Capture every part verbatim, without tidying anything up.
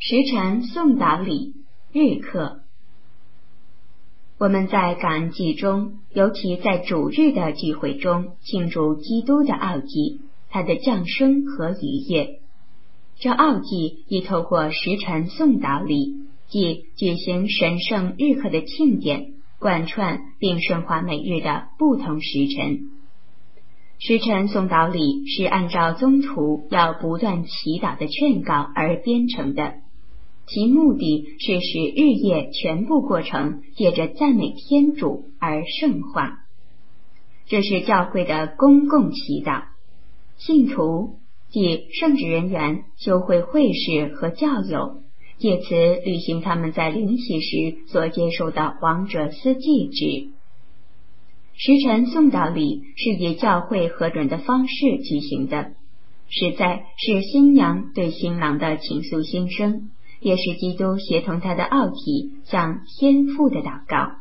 时辰送祷礼日课。我们在感恩祭中，尤其在主日的聚会中，庆祝基督的奥迹，他的降生和逾越。这奥迹已透过时辰送祷礼，即举行神圣日课的庆典，贯穿并深化每日的不同时辰。时辰送祷礼是按照宗徒要不断祈祷的劝告而编成的，其目的是使日夜全部过程借着赞美天主而圣化。这是教会的公共祈祷，信徒即圣职人员、修会会士和教友借此履行他们在灵洗时所接受的王者司祭职。时辰送祷礼是以教会核准的方式举行的，实在是新娘对新郎的倾诉心声，也是基督协同他的奥体向天父的祷告。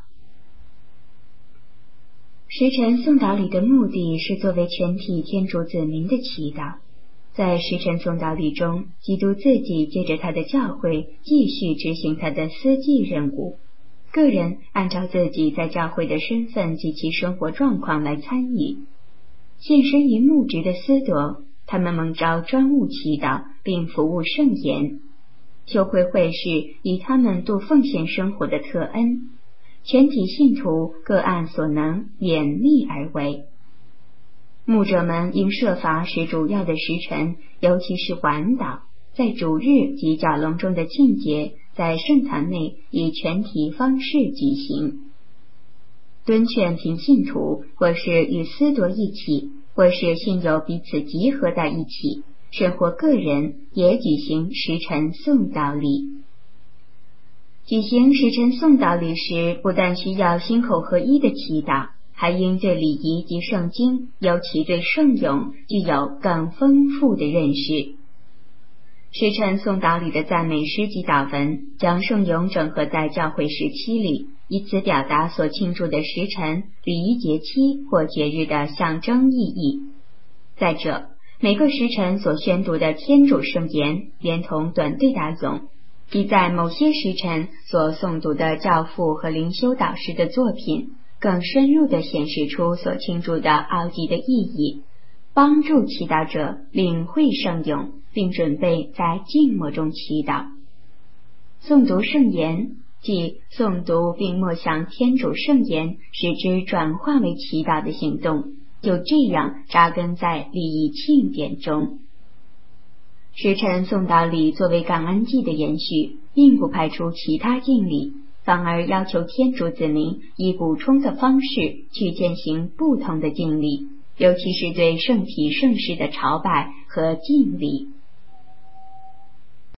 时辰送祷礼的目的是作为全体天主子民的祈祷。在时辰送祷礼中，基督自己借着他的教会继续执行他的司祭任务，个人按照自己在教会的身份及其生活状况来参与。献身于牧职的司铎，他们蒙召专务祈祷并服务圣言。修会会士以他们度奉献生活的特恩，全体信徒各按所能勉力而为。牧者们应设法使主要的时辰，尤其是晚祷，在主日及较隆重的庆节，在圣坛内以全体方式举行。敦劝平信徒，或是与司铎一起，或是信友彼此集合在一起，甚或个人也举行时辰送祷礼。举行时辰送祷礼时，不但需要心口合一的祈祷，还应对礼仪及圣经，尤其对圣咏具有更丰富的认识。时辰送祷礼的赞美诗及祷文，将圣咏整合在教会时期里，以此表达所庆祝的时辰、礼仪节期或节日的象征意义。再者，每个时辰所宣读的天主圣言，连同短对答咏，比在某些时辰所诵读的教父和灵修导师的作品，更深入地显示出所庆祝的奥迹的意义，帮助祈祷者领会圣咏，并准备在静默中祈祷。诵读圣言，即诵读并默想天主圣言，使之转化为祈祷的行动，就这样扎根在礼仪庆典中。时辰送祷礼作为感恩祭的延续，并不排除其他敬礼，反而要求天主子民以补充的方式去践行不同的敬礼，尤其是对圣体圣事的朝拜和敬礼。